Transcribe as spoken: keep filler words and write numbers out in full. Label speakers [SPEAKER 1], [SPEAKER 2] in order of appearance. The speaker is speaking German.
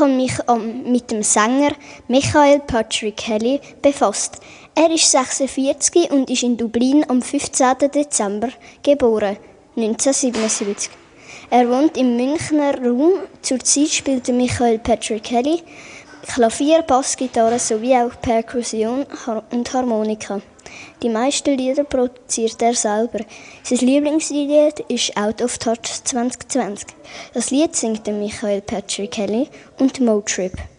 [SPEAKER 1] habe mich ähm, mit dem Sänger Michael Patrick Kelly befasst. Er ist sechsundvierzig und ist in Dublin am fünfzehnten Dezember geboren, neunzehnhundertsiebenundsiebzig. Er wohnt im Münchner Raum. Zurzeit spielt Michael Patrick Kelly Klavier, Bassgitarre sowie auch Perkussion und Harmonika. Die meisten Lieder produziert er selber. Sein Lieblingslied ist «Out of Touch zwanzig zwanzig». Das Lied singt Michael Patrick Kelly und Motrip.